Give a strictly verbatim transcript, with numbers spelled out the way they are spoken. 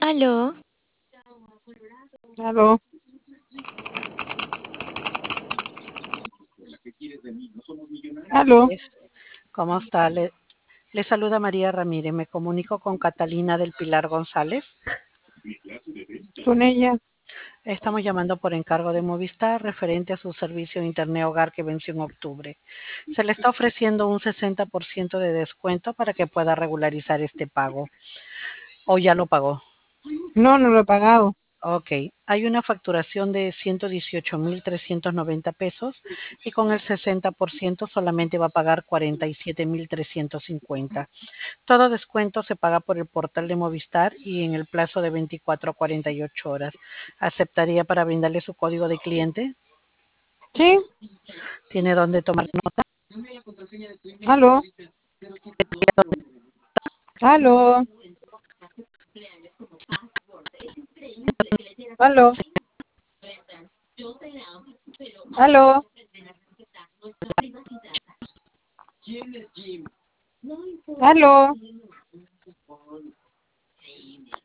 Aló, Aló, aló, Es- ¿Cómo está? Le, le saluda María Ramírez. Me comunico con Catalina del Pilar González. con ella. Estamos llamando por encargo de Movistar referente a su servicio de Internet Hogar que venció en octubre. Se le está ofreciendo un sesenta por ciento de descuento para que pueda regularizar este pago. ¿O ya lo pagó? No, no lo he pagado. Ok, hay una facturación de ciento dieciocho mil trescientos noventa pesos y con el sesenta por ciento solamente va a pagar cuarenta y siete mil trescientos cincuenta. Todo descuento se paga por el portal de Movistar y en el plazo de veinticuatro a cuarenta y ocho horas. ¿Aceptaría para brindarle su código de cliente? ¿Sí? ¿Tiene dónde tomar nota? Aló, aló, aló, aló, aló.